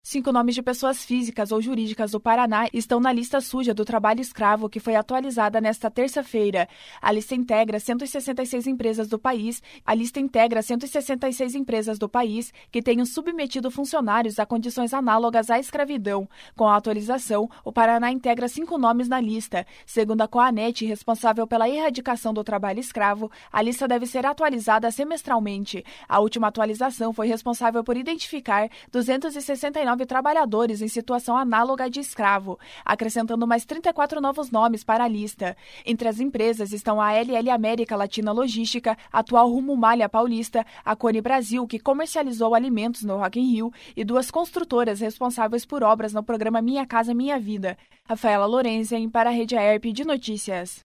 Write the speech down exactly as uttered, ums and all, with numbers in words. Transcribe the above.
Cinco nomes de pessoas físicas ou jurídicas do Paraná estão na lista suja do trabalho escravo que foi atualizada nesta terça-feira. A lista integra cento e sessenta e seis empresas do país. A lista integra cento e sessenta e seis empresas do país que tenham submetido funcionários a condições análogas à escravidão. Com a atualização, o Paraná integra cinco nomes na lista. Segundo a Coanet, responsável pela erradicação do trabalho escravo, a lista deve ser atualizada semestralmente. A última atualização foi responsável por identificar duzentos e sessenta e nove trabalhadores em situação análoga de escravo, acrescentando mais trinta e quatro novos nomes para a lista. Entre as empresas estão a L L América Latina Logística, atual Rumo Malha Paulista, a Cone Brasil, que comercializou alimentos no Rock in Rio, e duas construtoras responsáveis por obras no programa Minha Casa Minha Vida. Rafaela Lorenzen para a Rede A E R P de Notícias.